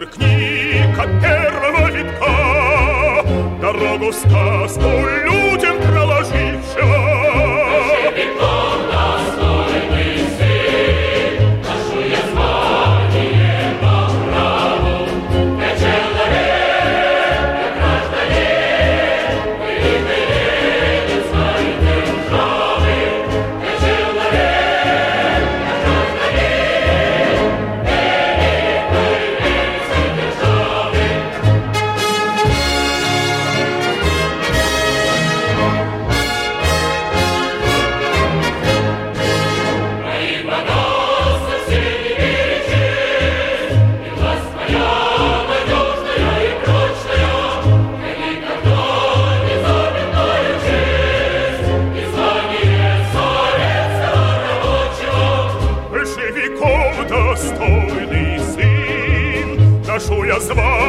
книг от первого витка, дорогу сказку людям проложившего. Большевиком достойный сын, ношу я звание по праву. Я человек, я гражданин, великой своей державы. Я человек, я гражданин, великой своей державы. Мои богатства все не перечесть, и власть моя надежная и прочная, я никогда не забываю честь и звание советского рабочего. Большевиков достойный сын, ношу я звание